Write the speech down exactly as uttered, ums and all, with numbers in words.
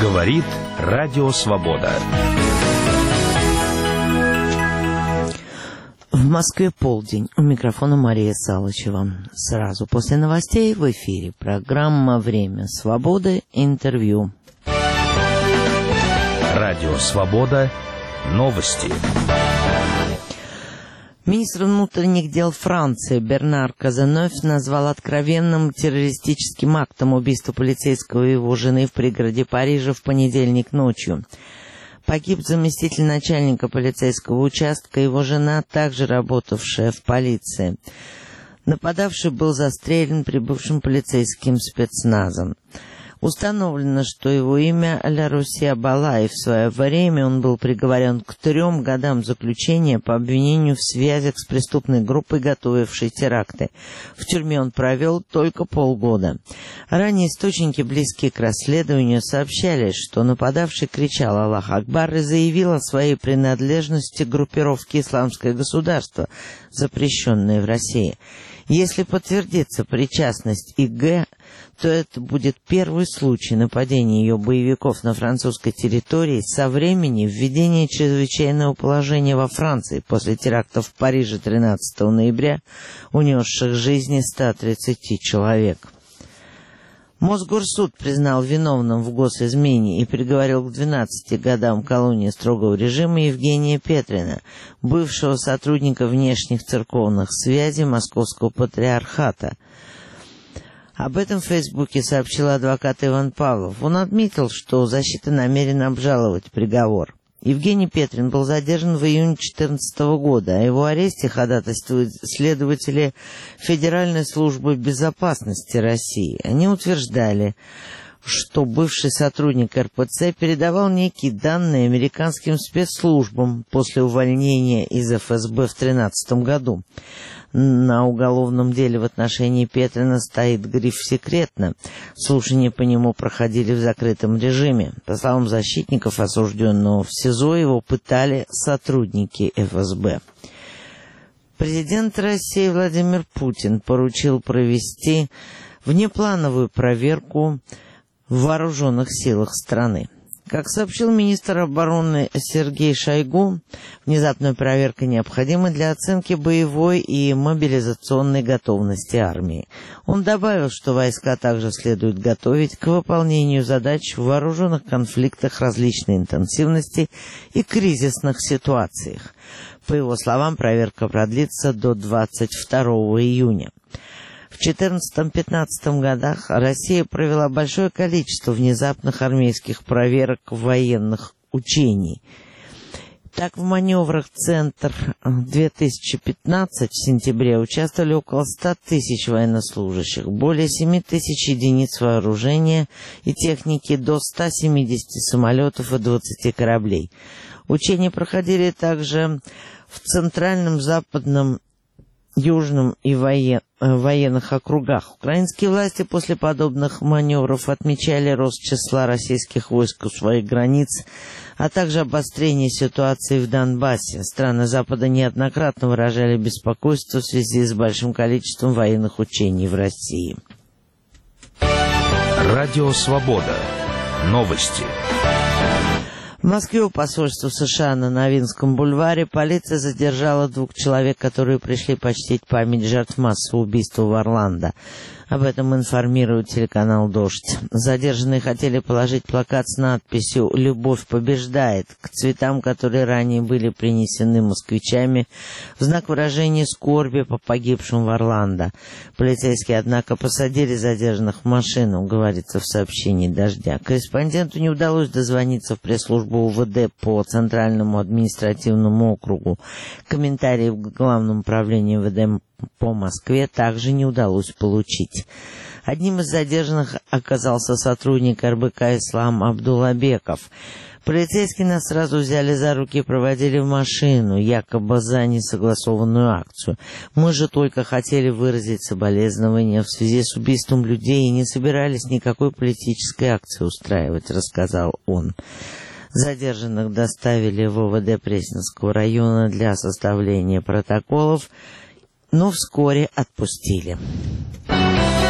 Говорит Радио Свобода. В Москве полдень. У микрофона Мария Салычева. Сразу после новостей в эфире программа «Время свободы». Интервью. Радио Свобода. Новости. Министр внутренних дел Франции Бернар Казанов назвал откровенным террористическим актом убийство полицейского и его жены в пригороде Парижа в понедельник ночью. Погиб заместитель начальника полицейского участка, его жена, также работавшая в полиции. Нападавший был застрелен прибывшим полицейским спецназом. Установлено, что его имя Ля-Руссия Бала, и в свое время он был приговорен к трем годам заключения по обвинению в связях с преступной группой, готовившей теракты. В тюрьме он провел только полгода. Ранее источники, близкие к расследованию, сообщали, что нападавший кричал «Аллах Акбар» и заявил о своей принадлежности к группировке «Исламское государство», запрещенной в России. Если подтвердится причастность ИГ, то это будет первый случай нападения ее боевиков на французской территории со времени введения чрезвычайного положения во Франции после терактов в Париже тринадцатого ноября, унесших жизни ста тридцати человек. Мосгорсуд признал виновным в госизмене и приговорил к двенадцати годам колонии строгого режима Евгения Петрина, бывшего сотрудника внешних церковных связей Московского патриархата. Об этом в Фейсбуке сообщил адвокат Иван Павлов. Он отметил, что защита намерена обжаловать приговор. Евгений Петрин был задержан в июне две тысячи четырнадцатого года. О его аресте ходатайствуют следователи Федеральной службы безопасности России. Они утверждали, что бывший сотрудник эр пэ цэ передавал некие данные американским спецслужбам после увольнения из эф эс бэ в две тысячи тринадцатом году. На уголовном деле в отношении Петрина стоит гриф «секретно». Слушания по нему проходили в закрытом режиме. По словам защитников осужденного, в СИЗО его пытали сотрудники эф эс бэ. Президент России Владимир Путин поручил провести внеплановую проверку в вооруженных силах страны. Как сообщил министр обороны Сергей Шойгу, внезапная проверка необходима для оценки боевой и мобилизационной готовности армии. Он добавил, что войска также следует готовить к выполнению задач в вооруженных конфликтах различной интенсивности и кризисных ситуациях. По его словам, проверка продлится до двадцать второго июня. В две тысячи четырнадцатом-пятнадцатом годах Россия провела большое количество внезапных армейских проверок военных учений. Так, в маневрах «Центр» две тысячи пятнадцать в сентябре участвовали около ста тысяч военнослужащих, более семи тысяч единиц вооружения и техники, до ста семидесяти самолетов и двадцати кораблей. Учения проходили также в центральном, западном, южном и воен... военных округах. Украинские власти после подобных маневров отмечали рост числа российских войск у своих границ, а также обострение ситуации в Донбассе. Страны Запада неоднократно выражали беспокойство в связи с большим количеством военных учений в России. Радио Свобода. Новости. В Москве у посольства США на Новинском бульваре полиция задержала двух человек, которые пришли почтить память жертв массового убийства в Орландо. Об этом информирует телеканал «Дождь». Задержанные хотели положить плакат с надписью «Любовь побеждает» к цветам, которые ранее были принесены москвичами в знак выражения скорби по погибшим в Орландо. Полицейские, однако, посадили задержанных в машину, говорится в сообщении «Дождя». Корреспонденту не удалось дозвониться в пресс-службу у вэ дэ по Центральному административному округу. Комментариев к Главному управлению вэ дэ по Москве также не удалось получить. Одним из задержанных оказался сотрудник эр бэ ка «Ислам» Абдуллабеков. Полицейские нас сразу взяли за руки и проводили в машину, якобы за несогласованную акцию. Мы же только хотели выразить соболезнования в связи с убийством людей и не собирались никакой политической акции устраивать, рассказал он. Задержанных доставили в о вэ дэ Пресненского района для составления протоколов, но вскоре отпустили.